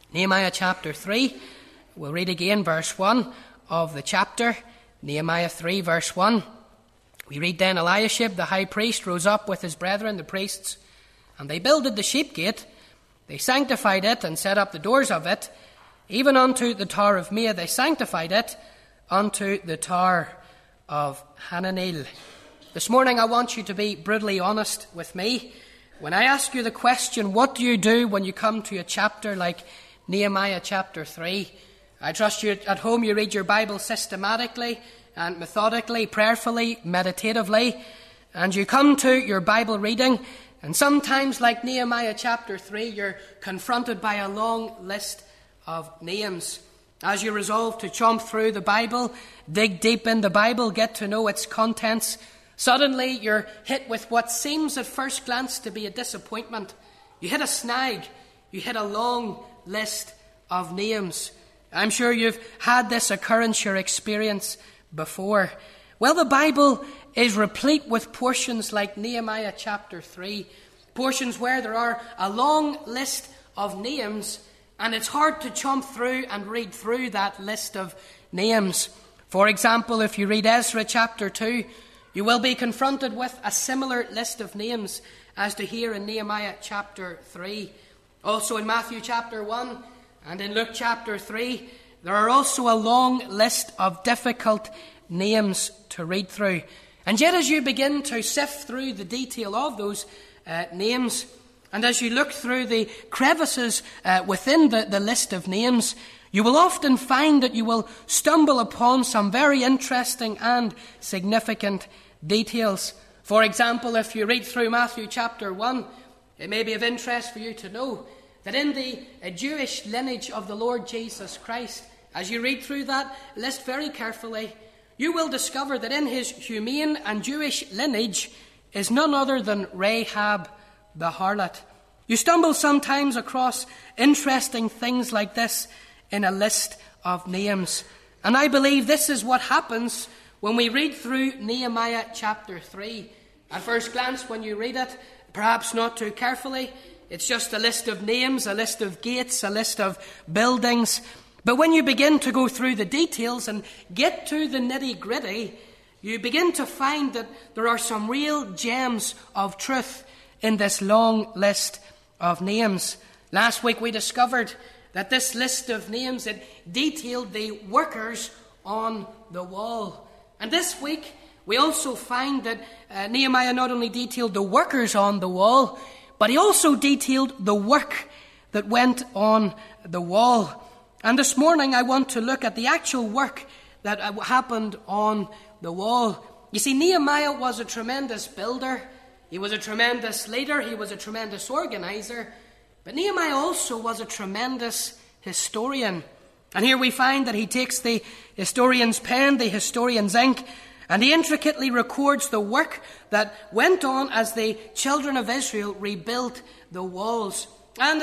Nehemiah chapter 3. We'll read again verse 1 of the chapter. Nehemiah 3 verse 1. We read, Then Eliashib the high priest rose up with his brethren the priests, and they builded the sheep gate. They sanctified it and set up the doors of it, even unto the tower of Meah. They sanctified it unto the tower of Hananel. This morning I want you to be brutally honest with me. When I ask you the question, what do you do when you come to a chapter like Nehemiah chapter 3? I trust you at home you read your Bible systematically and methodically, prayerfully, meditatively, and you come to your Bible reading, and sometimes, like Nehemiah chapter 3, you're confronted by a long list of names. As you resolve to chomp through the Bible, dig deep in the Bible, get to know its contents, suddenly you're hit with what seems at first glance to be a disappointment. You hit a snag. You hit a long list of names. I'm sure you've had this occurrence, your experience before. Well, the Bible is replete with portions like Nehemiah chapter 3, portions where there are a long list of names, and it's hard to chomp through and read through that list of names. For example, if you read Ezra chapter 2, you will be confronted with a similar list of names as to here in Nehemiah chapter 3. Also in Matthew chapter 1 and in Luke chapter 3, there are also a long list of difficult names to read through. And yet as you begin to sift through the detail of those names, and as you look through the crevices within the list of names, you will often find that you will stumble upon some very interesting and significant details. For example, if you read through Matthew chapter 1, it may be of interest for you to know that in the Jewish lineage of the Lord Jesus Christ, as you read through that list very carefully, you will discover that in his humane and Jewish lineage is none other than Rahab the harlot. You stumble sometimes across interesting things like this in a list of names. And I believe this is what happens when we read through Nehemiah chapter 3. At first glance, when you read it, perhaps not too carefully, it's just a list of names, a list of gates, a list of buildings. But when you begin to go through the details and get to the nitty-gritty, you begin to find that there are some real gems of truth in this long list of names. Last week we discovered that this list of names, it detailed the workers on the wall. And this week we also find that Nehemiah not only detailed the workers on the wall, but he also detailed the work that went on the wall. And this morning I want to look at the actual work that happened on the wall. You see, Nehemiah was a tremendous builder. He was a tremendous leader. He was a tremendous organizer. But Nehemiah also was a tremendous historian. And here we find that he takes the historian's pen, the historian's ink, and he intricately records the work that went on as the children of Israel rebuilt the walls. And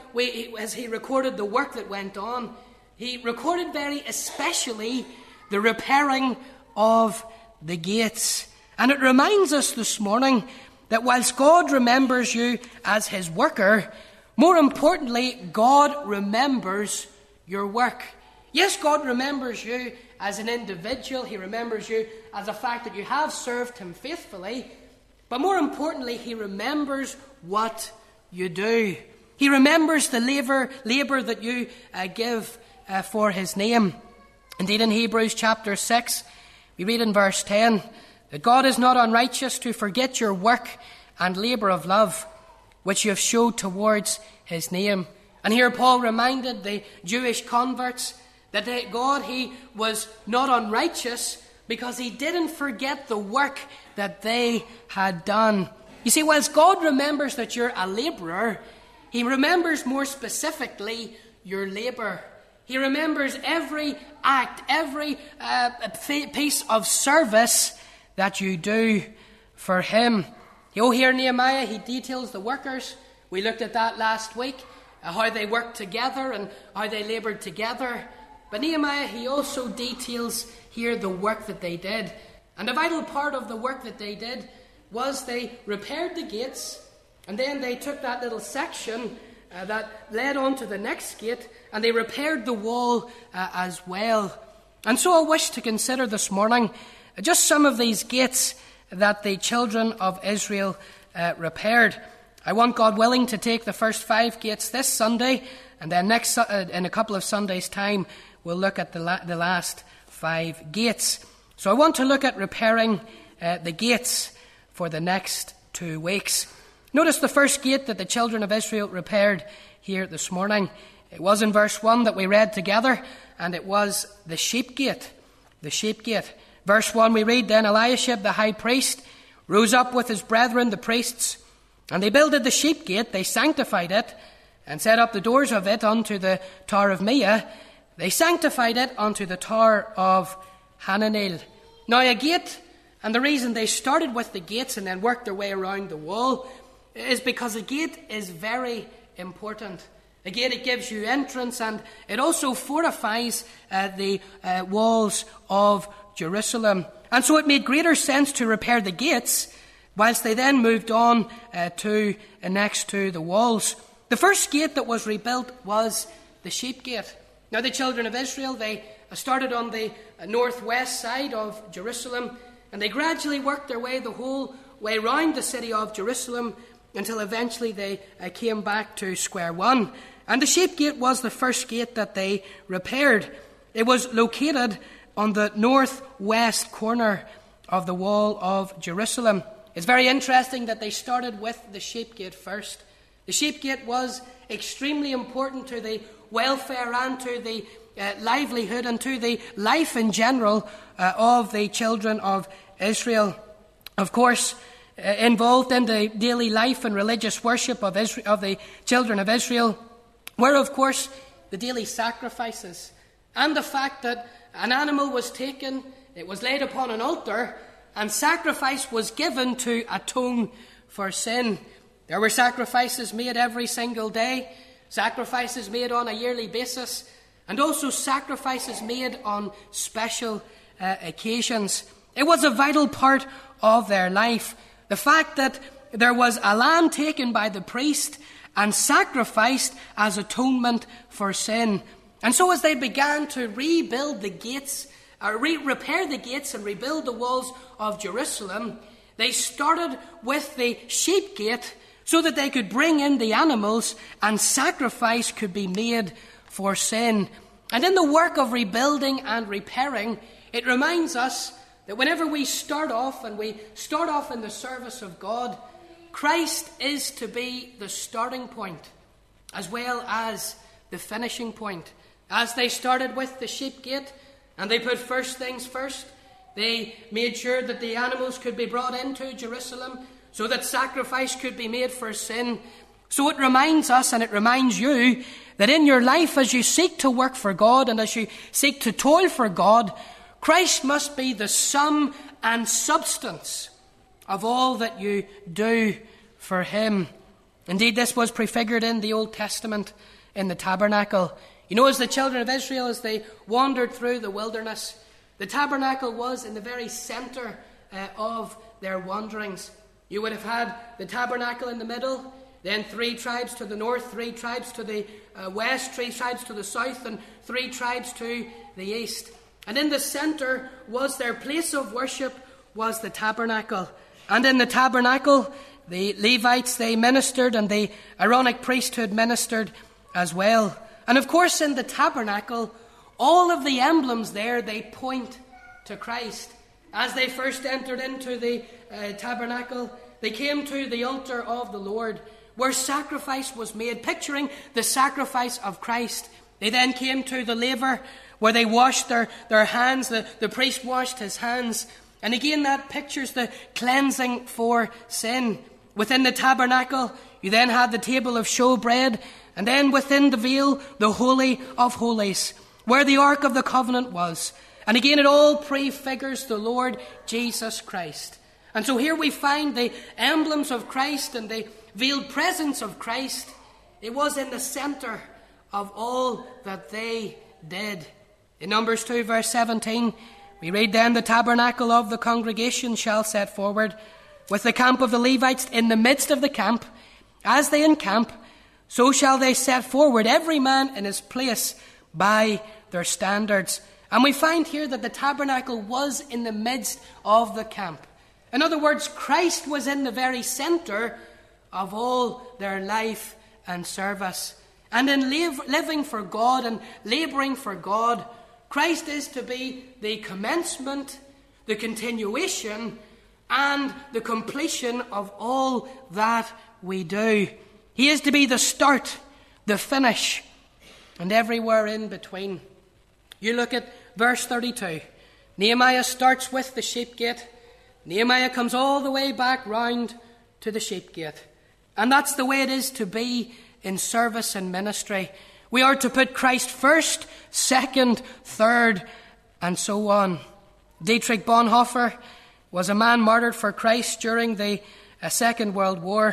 as he recorded the work that went on, he recorded very especially the repairing of the gates. And it reminds us this morning that whilst God remembers you as his worker, more importantly, God remembers your work. Yes, God remembers you as an individual. He remembers you as the fact that you have served him faithfully. But more importantly, he remembers what you do. He remembers the labour that you give for his name. Indeed, in Hebrews chapter 6, we read in verse 10, that God is not unrighteous to forget your work and labour of love, which you have showed towards his name. And here Paul reminded the Jewish converts that God, he was not unrighteous because he didn't forget the work that they had done. You see, whilst God remembers that you're a labourer, he remembers more specifically your labour. He remembers every act, every piece of service that you do for him. Here Nehemiah, he details the workers. We looked at that last week, how they worked together and how they laboured together. But Nehemiah, he also details here the work that they did. And a vital part of the work that they did was they repaired the gates, and then they took that little section that led on to the next gate, and they repaired the wall as well. And so I wish to consider this morning just some of these gates that the children of Israel repaired. I want, God willing, to take the first 5 gates this Sunday, and then in a couple of Sundays' time, we'll look at the last 5 gates. So I want to look at repairing the gates for the next 2 weeks. Notice the first gate that the children of Israel repaired here this morning. It was in verse 1 that we read together, and it was the sheep gate. The sheep gate. Verse 1 we read, "Then Eliashib the high priest rose up with his brethren the priests, and they builded the sheep gate, they sanctified it, and set up the doors of it unto the tower of Meah. They sanctified it unto the tower of Hananel." Now a gate, and the reason they started with the gates and then worked their way around the wall, is because a gate is very important. A gate, it gives you entrance, and it also fortifies the walls of Jerusalem. And so it made greater sense to repair the gates, whilst they then moved on to next to the walls. The first gate that was rebuilt was the sheep gate. Now the children of Israel, they started on the northwest side of Jerusalem, and they gradually worked their way the whole way round the city of Jerusalem until eventually they came back to square one. And the sheep gate was the first gate that they repaired. It was located on the northwest corner of the wall of Jerusalem. It's very interesting that they started with the sheep gate first. The sheep gate was extremely important to the welfare and to the livelihood and to the life in general of the children of Israel. Of course, involved in the daily life and religious worship of the children of Israel were, of course, the daily sacrifices and the fact that an animal was taken, it was laid upon an altar, and sacrifice was given to atone for sin. There were sacrifices made every single day, sacrifices made on a yearly basis, and also sacrifices made on special occasions. It was a vital part of their life. The fact that there was a lamb taken by the priest and sacrificed as atonement for sin. And so as they began to rebuild the gates, repair the gates and rebuild the walls of Jerusalem, they started with the sheep gate so that they could bring in the animals and sacrifice could be made for sin. And in the work of rebuilding and repairing, it reminds us that whenever we start off and we start off in the service of God, Christ is to be the starting point as well as the finishing point. As they started with the sheep gate and they put first things first, they made sure that the animals could be brought into Jerusalem so that sacrifice could be made for sin. So it reminds us and it reminds you that in your life, as you seek to work for God and as you seek to toil for God, Christ must be the sum and substance of all that you do for him. Indeed, this was prefigured in the Old Testament in the tabernacle. You know, as the children of Israel, as they wandered through the wilderness, the tabernacle was in the very center of their wanderings. You would have had the tabernacle in the middle, then 3 tribes to the north, 3 tribes to the west, 3 tribes to the south, and 3 tribes to the east. And in the center was their place of worship, was the tabernacle. And in the tabernacle, the Levites, they ministered, and the Aaronic priesthood ministered as well. And of course, in the tabernacle, all of the emblems there, they point to Christ. As they first entered into the tabernacle, they came to the altar of the Lord, where sacrifice was made, picturing the sacrifice of Christ. They then came to the laver, where they washed their hands. The priest washed his hands. And again, that pictures the cleansing for sin. Within the tabernacle, you then had the table of showbread, and then within the veil, the Holy of Holies, where the Ark of the Covenant was. And again, it all prefigures the Lord Jesus Christ. And so here we find the emblems of Christ and the veiled presence of Christ. It was in the center of all that they did. In Numbers 2, verse 17, we read, "Then the tabernacle of the congregation shall set forward, with the camp of the Levites in the midst of the camp. As they encamp, So shall they set forward every man in his place by their standards. And we find here that the tabernacle was in the midst of the camp. In other words, Christ was in the very centre of all their life and service. And in living for God and labouring for God, Christ is to be the commencement, the continuation, and the completion of all that we do. He is to be the start, the finish, and everywhere in between. You look at verse 32. Nehemiah starts with the sheep gate. Nehemiah comes all the way back round to the sheep gate. And that's the way it is to be in service and ministry. We are to put Christ first, second, third, and so on. Dietrich Bonhoeffer was a man martyred for Christ during the Second World War.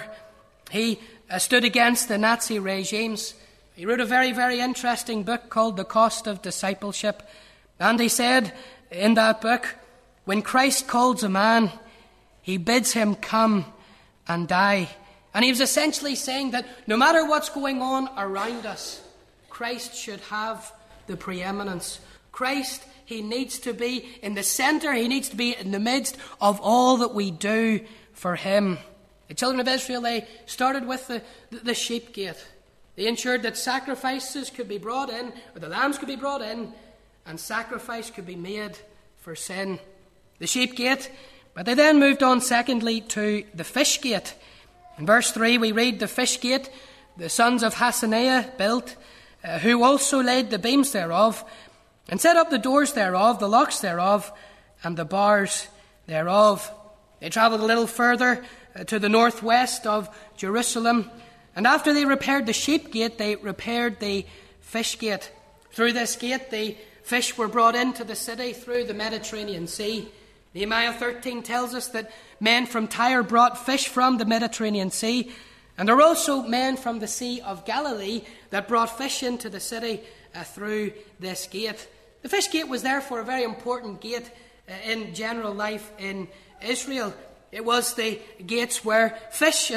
He stood against the Nazi regimes. He wrote a very, very interesting book called The Cost of Discipleship. And he said in that book, when Christ calls a man, he bids him come and die. And he was essentially saying that no matter what's going on around us, Christ should have the preeminence. Christ, he needs to be in the centre. He needs to be in the midst of all that we do for him. The children of Israel, they started with the sheep gate. They ensured that sacrifices could be brought in, or the lambs could be brought in, and sacrifice could be made for sin. The sheep gate. But they then moved on, secondly, to the fish gate. In verse 3, we read, the fish gate, the sons of Hasaneah built, who also laid the beams thereof, and set up the doors thereof, the locks thereof, and the bars thereof. They travelled a little further to the northwest of Jerusalem, and after they repaired the sheep gate, they repaired the fish gate. Through this gate, the fish were brought into the city through the Mediterranean Sea. Nehemiah 13 tells us that men from Tyre brought fish from the Mediterranean Sea, and there were also men from the Sea of Galilee that brought fish into the city through this gate. The fish gate was therefore a very important gate in general life in Israel. It was the gates where fish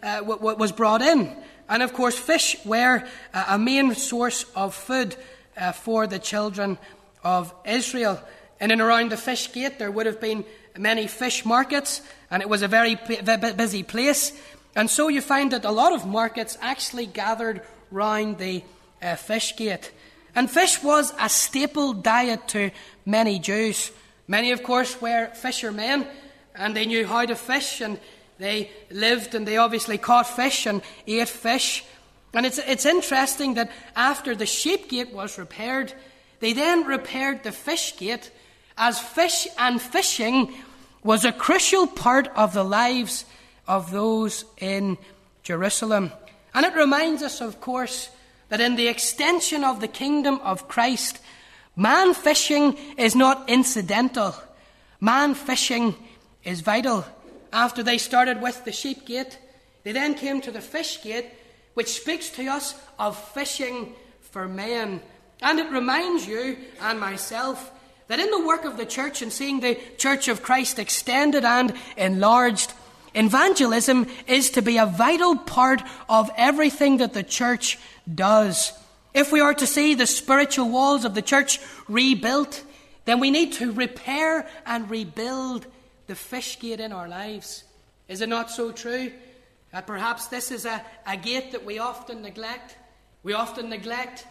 was brought in. And of course, fish were a main source of food for the children of Israel. In and around the fish gate, there would have been many fish markets, and it was a very busy place. And so you find that a lot of markets actually gathered round the fish gate. And fish was a staple diet to many Jews. Many, of course, were fishermen, and they knew how to fish, and they lived and they obviously caught fish and ate fish. And it's interesting that after the sheep gate was repaired, they then repaired the fish gate, as fish and fishing was a crucial part of the lives of those in Jerusalem. And it reminds us, of course, that in the extension of the kingdom of Christ, man fishing is not incidental. Man fishing is vital. After they started with the sheep gate, they then came to the fish gate, which speaks to us of fishing for men. And it reminds you and myself that in the work of the church and seeing the Church of Christ extended and enlarged, evangelism is to be a vital part of everything that the church does. If we are to see the spiritual walls of the church rebuilt, then we need to repair and rebuild the fish gate in our lives. Is it not so true? That perhaps this is a gate that we often neglect. We often neglect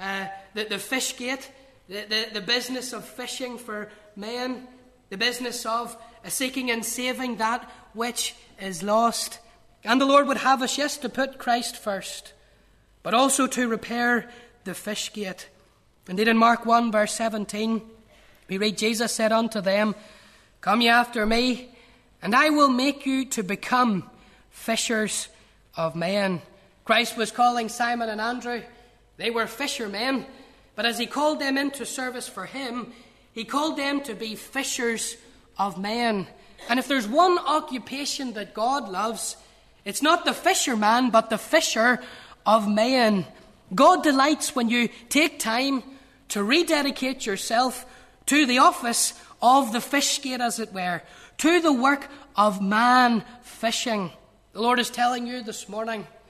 the fish gate, the business of fishing for men, the business of seeking and saving that which is lost. And the Lord would have us, yes, to put Christ first, but also to repair the fish gate. Indeed, in Mark 1, verse 17, we read, Jesus said unto them, Come ye after me, and I will make you to become fishers of men. Christ was calling Simon and Andrew. They were fishermen, but as he called them into service for him, he called them to be fishers of men. And if there's one occupation that God loves, it's not the fisherman, but the fisher of men. God delights when you take time to rededicate yourself to the office of the fish gate, as it were, to the work of man fishing. The Lord is telling you this morning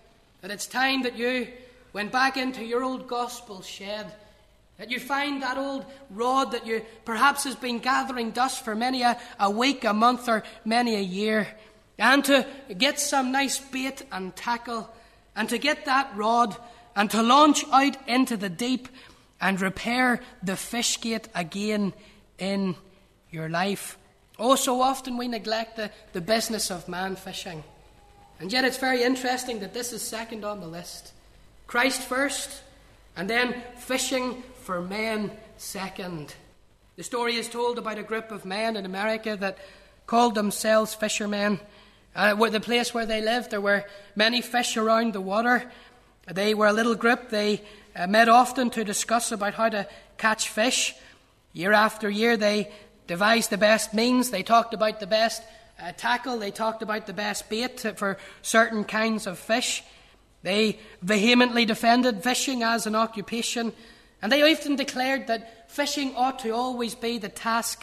that it's time that you went back into your old gospel shed, that you find that old rod that you perhaps has been gathering dust for many a week, a month, or many a year, and to get some nice bait and tackle, and to get that rod and to launch out into the deep and repair the fish gate again in your life. Oh, so often we neglect the business of man fishing. And yet it's very interesting that this is second on the list. Christ first, and then fishing for men second. The story is told about a group of men in America that called themselves fishermen. Where the place where they lived, there were many fish around the water. They were a little group. They met often to discuss about how to catch fish. Year after year, they devised the best means. They talked about the best tackle. They talked about the best bait for certain kinds of fish. They vehemently defended fishing as an occupation. And they often declared that fishing ought to always be the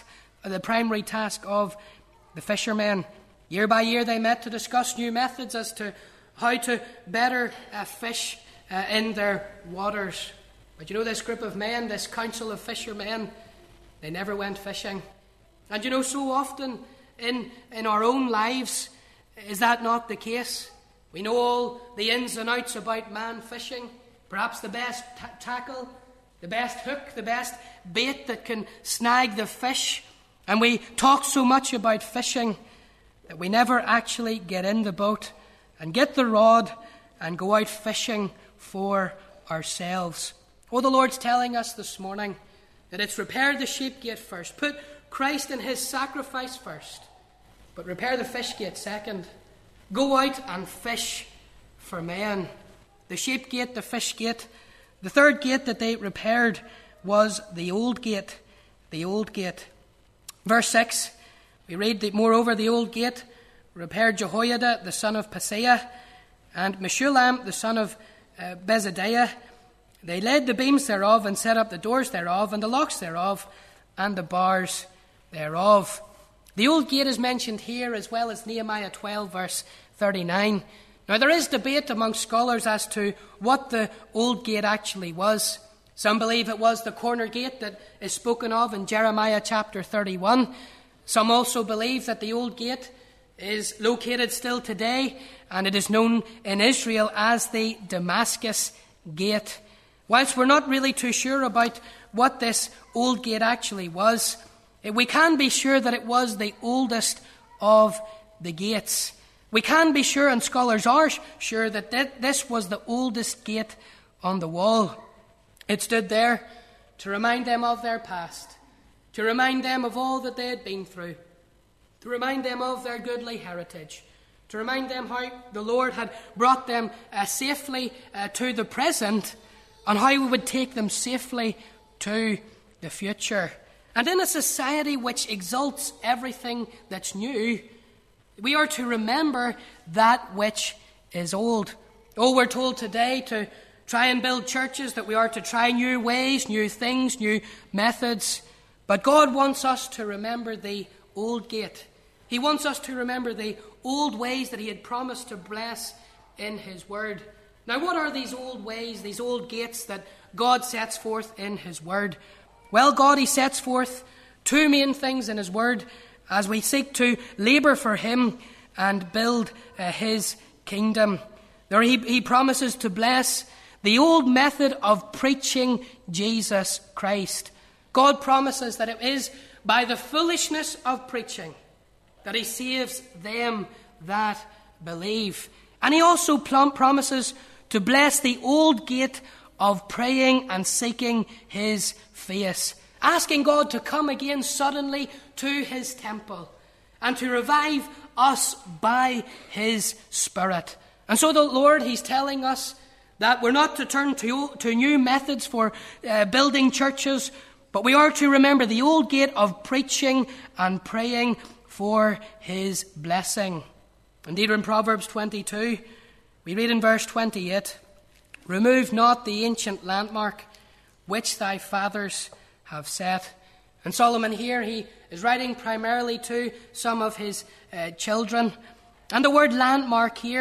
primary task of the fishermen. Year by year, they met to discuss new methods as to how to better fish in their waters. But you know, this group of men, this council of fishermen, they never went fishing. And you know, so often in our own lives, is that not the case? We know all the ins and outs about man fishing, perhaps the best tackle, the best hook, the best bait that can snag the fish. And we talk so much about fishing that we never actually get in the boat and get the rod and go out fishing for ourselves. Oh, the Lord's telling us this morning that it's repair the sheep gate first. Put Christ and his sacrifice first. But repair the fish gate second. Go out and fish for men. The sheep gate, the fish gate. The third gate that they repaired was the old gate. The old gate. Verse 6, we read that moreover the old gate repaired Jehoiada the son of Paseah and Meshullam the son of Bezadiah. They laid the beams thereof and set up the doors thereof and the locks thereof and the bars thereof. The old gate is mentioned here as well as Nehemiah 12 verse 39. Now there is debate among scholars as to what the old gate actually was. Some believe it was the corner gate that is spoken of in Jeremiah chapter 31. Some also believe that the old gate is located still today, and it is known in Israel as the Damascus Gate. Whilst we're not really too sure about what this old gate actually was, we can be sure that it was the oldest of the gates. We can be sure, and scholars are sure, that this was the oldest gate on the wall. It stood there to remind them of their past, to remind them of all that they had been through, to remind them of their goodly heritage, to remind them how the Lord had brought them safely to the present and how we would take them safely to the future. And in a society which exalts everything that's new, we are to remember that which is old. Oh, we're told today to try and build churches, that we are to try new ways, new things, new methods. But God wants us to remember the old gate. He wants us to remember the old ways that he had promised to bless in his word. Now, what are these old ways, these old gates that God sets forth in his word? Well, God, he sets forth two main things in his word as we seek to labour for him and build his kingdom. There he promises to bless the old method of preaching Jesus Christ. God promises that it is by the foolishness of preaching that he saves them that believe. And he also promises to bless the old gate of praying and seeking his face, asking God to come again suddenly to his temple and to revive us by his Spirit. And so the Lord, he's telling us that we're not to turn to new methods for building churches, but we are to remember the old gate of preaching and praying for his blessing. Indeed, in Proverbs 22, we read in verse 28, "Remove not the ancient landmark which thy fathers have set." And Solomon here, he is writing primarily to some of his children. And the word landmark here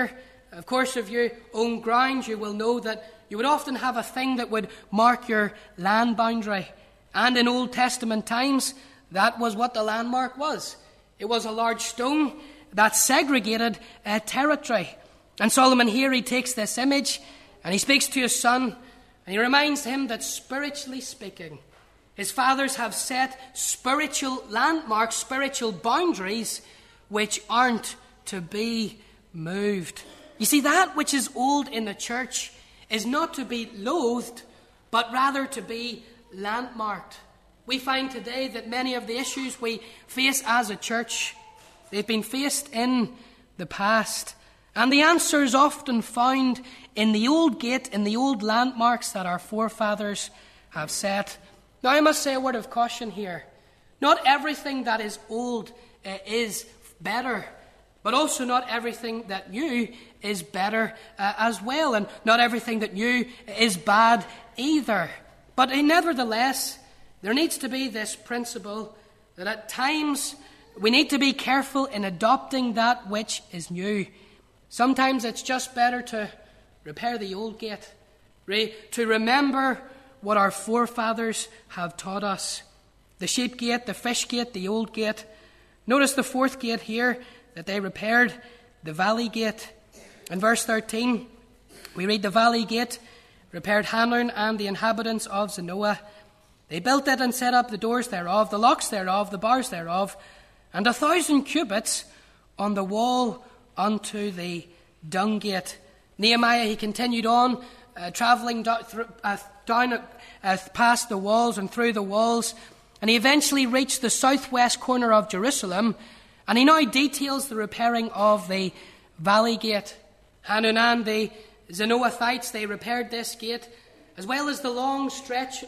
of course, if you own ground, you will know that you would often have a thing that would mark your land boundary. And in Old Testament times, that was what the landmark was. It was a large stone that segregated territory. And Solomon here, he takes this image and he speaks to his son, and he reminds him that spiritually speaking, his fathers have set spiritual landmarks, spiritual boundaries, which aren't to be moved. You see, that which is old in the church is not to be loathed, but rather to be landmarked. We find today that many of the issues we face as a church, they've been faced in the past. And the answer is often found in the old gate, in the old landmarks that our forefathers have set. Now, I must say a word of caution here. Not everything that is old is better, but also not everything that new is better as well, and not everything that new is bad either. But nevertheless, there needs to be this principle that at times we need to be careful in adopting that which is new. Sometimes it's just better to repair the old gate, to remember what our forefathers have taught us. The sheep gate, the fish gate, the old gate. Notice the fourth gate here that they repaired, the valley gate. In verse 13, we read, the valley gate repaired Hanun and the inhabitants of Zanoah. They built it and set up the doors thereof, the locks thereof, the bars thereof, and 1,000 cubits on the wall unto the dung gate. Nehemiah, he continued on, travelling down past the walls and through the walls, and he eventually reached the southwest corner of Jerusalem, and he now details the repairing of the valley gate. Hanun and the Zanoathites, they repaired this gate, as well as the long stretch,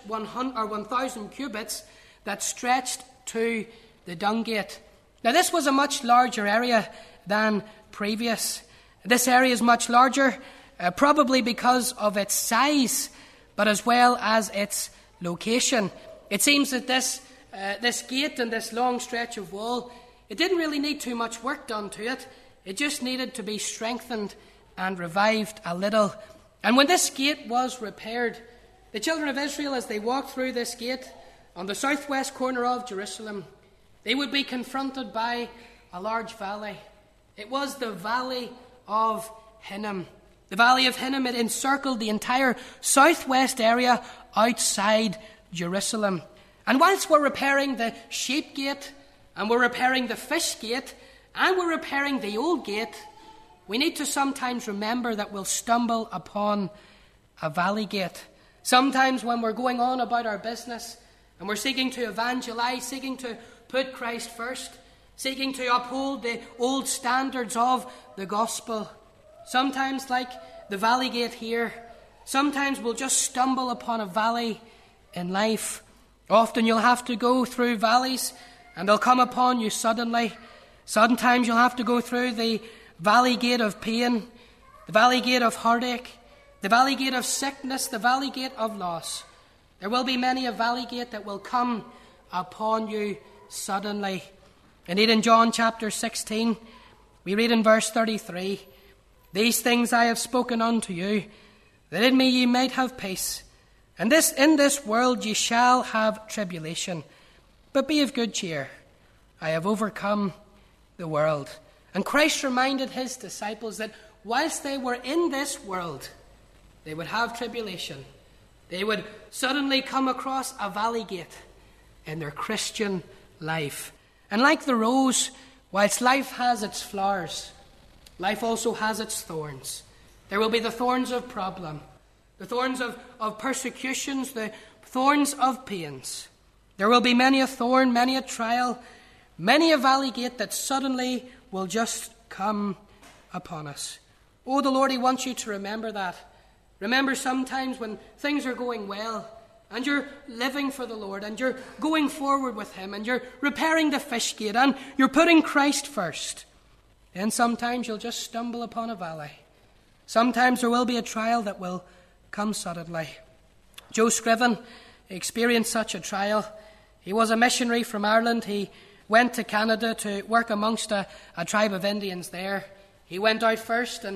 1,000 cubits, that stretched to the dung gate. Now, this was a much larger area than previous. This area is much larger, probably because of its size, but as well as its location. It seems that this gate and this long stretch of wall, it didn't really need too much work done to it. It just needed to be strengthened and revived a little. And when this gate was repaired, the children of Israel, as they walked through this gate on the southwest corner of Jerusalem, they would be confronted by a large valley. It was the Valley of Hinnom. The Valley of Hinnom, it encircled the entire southwest area outside Jerusalem. And whilst we're repairing the sheep gate, and we're repairing the fish gate, and we're repairing the old gate, we need to sometimes remember that we'll stumble upon a valley gate. Sometimes when we're going on about our business, and we're seeking to evangelize, seeking to put Christ first, seeking to uphold the old standards of the gospel, sometimes, like the valley gate here, sometimes we'll just stumble upon a valley in life. Often you'll have to go through valleys, and they'll come upon you suddenly. Sometimes you'll have to go through the valley gate of pain, the valley gate of heartache, the valley gate of sickness, the valley gate of loss. There will be many a valley gate that will come upon you suddenly. Indeed, in John chapter 16, we read in verse 33, these things I have spoken unto you, that in me ye might have peace. And in this world ye shall have tribulation. But be of good cheer. I have overcome the world. And Christ reminded his disciples that whilst they were in this world, they would have tribulation. They would suddenly come across a valley gate in their Christian life. And like the rose, whilst life has its flowers, life also has its thorns. There will be the thorns of problem, the thorns of persecutions, the thorns of pains. There will be many a thorn, many a trial, many a valley gate that suddenly will just come upon us. Oh, the Lord, he wants you to remember that. Remember sometimes when things are going well, and you're living for the Lord, and you're going forward with him, and you're repairing the fish gate, and you're putting Christ first. Then sometimes you'll just stumble upon a valley. Sometimes there will be a trial that will come suddenly. Joe Scriven experienced such a trial. He was a missionary from Ireland. He went to Canada to work amongst a tribe of Indians there. He went out first, and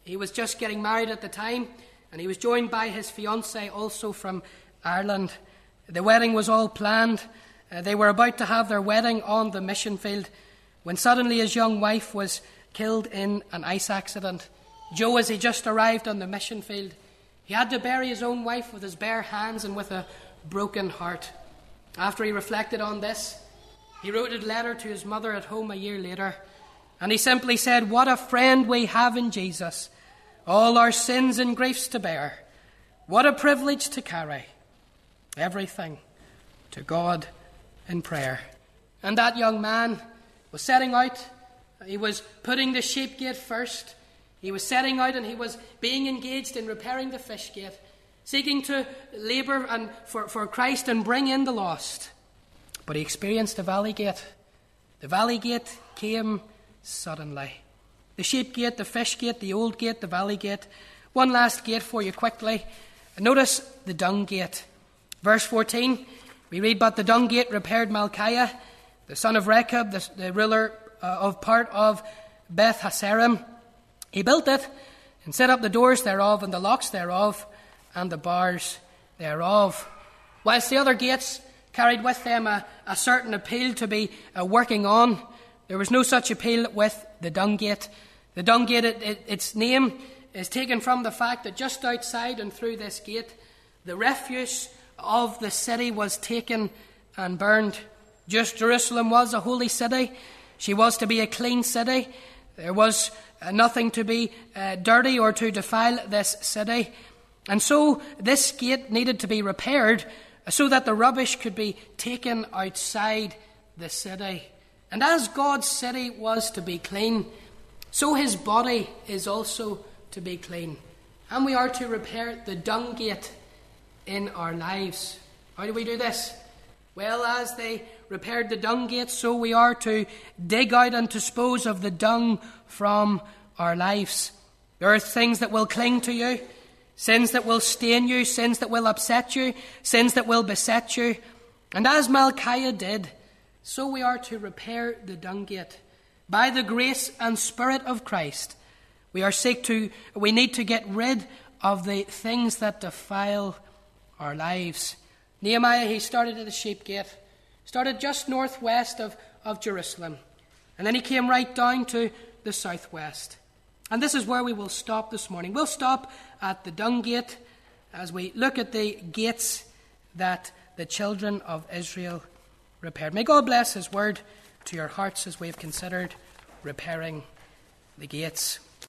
He was just getting married at the time, and he was joined by his fiancée, also from Ireland. The wedding was all planned. They were about to have their wedding on the mission field when suddenly his young wife was killed in an ice accident. Joe, as he just arrived on the mission field, he had to bury his own wife with his bare hands and with a broken heart. After he reflected on this, he wrote a letter to his mother at home a year later, and he simply said, "What a friend we have in Jesus, all our sins and griefs to bear. What a privilege to carry everything to God in prayer." And that young man was setting out. He was putting the sheep gate first. He was setting out and he was being engaged in repairing the fish gate, seeking to labour and for Christ and bring in the lost. But he experienced the valley gate. The valley gate came suddenly. The sheep gate, the fish gate, the old gate, the valley gate. One last gate for you quickly. Notice the dung gate. Verse 14, we read, "But the dung gate repaired Malchiah, the son of Rechab, the ruler of part of Beth Haserim. He built it and set up the doors thereof and the locks thereof and the bars thereof." Whilst the other gates carried with them a certain appeal to be working on, there was no such appeal with the dung gate. The dung gate, its name is taken from the fact that just outside and through this gate, the refuse of the city was taken and burned. Just Jerusalem was a holy city. She was to be a clean city. There was nothing to be dirty or to defile this city. And so this gate needed to be repaired so that the rubbish could be taken outside the city. And as God's city was to be clean, so his body is also to be clean. And we are to repair the dung gate in our lives. How do we do this? Well, as they repaired the dung gate, so we are to dig out and dispose of the dung from our lives. There are things that will cling to you, sins that will stain you, sins that will upset you, sins that will beset you. And as Malchiah did, so we are to repair the dung gate. By the grace and Spirit of Christ, we need to get rid of the things that defile our lives. Nehemiah, he started at the sheep gate, started just northwest of Jerusalem, and then he came right down to the southwest. And this is where we will stop this morning. We'll stop at the dung gate as we look at the gates that the children of Israel repaired. May God bless his word to your hearts as we have considered repairing the gates.